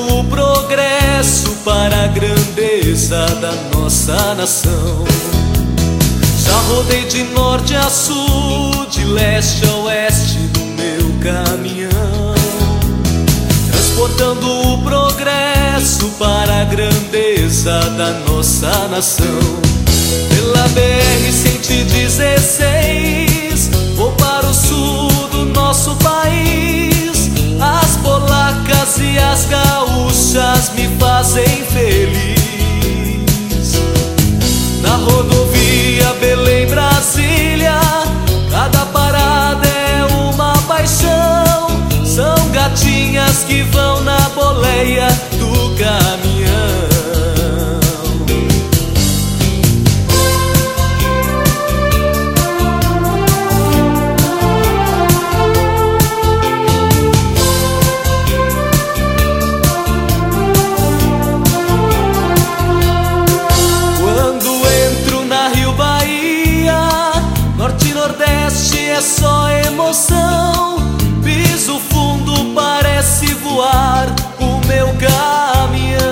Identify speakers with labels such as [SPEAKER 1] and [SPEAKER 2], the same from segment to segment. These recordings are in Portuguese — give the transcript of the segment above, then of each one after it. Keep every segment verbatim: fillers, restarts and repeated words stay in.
[SPEAKER 1] o progresso para a grandeza da nossa nação. Já rodei de norte a sul, de leste a oeste no meu caminhão, transportando o progresso para a grandeza da nossa nação. Pela B R cento e dezesseis vou para o sul do nosso país. As polacas e as gaúchas me fazem feliz. Na rodovia Belém-Brasília, cada parada é uma paixão. São gatinhas que vão na boleia do caminhão. É só emoção, piso fundo, parece voar o meu caminhão.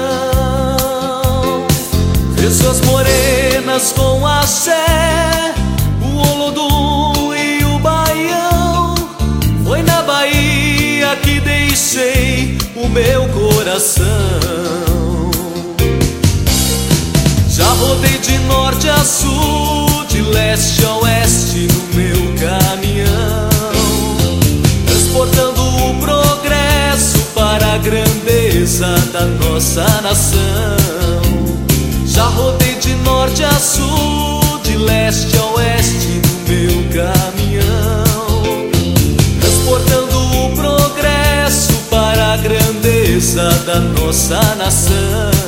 [SPEAKER 1] Vejo as morenas com axé, o Olodum e o Baião. Foi na Bahia que deixei o meu coração. Já rodei de norte a sul, de leste a oeste no meu caminhão, transportando o progresso para a grandeza da nossa nação. Já rodei de norte a sul, de leste a oeste no meu caminhão, transportando o progresso para a grandeza da nossa nação.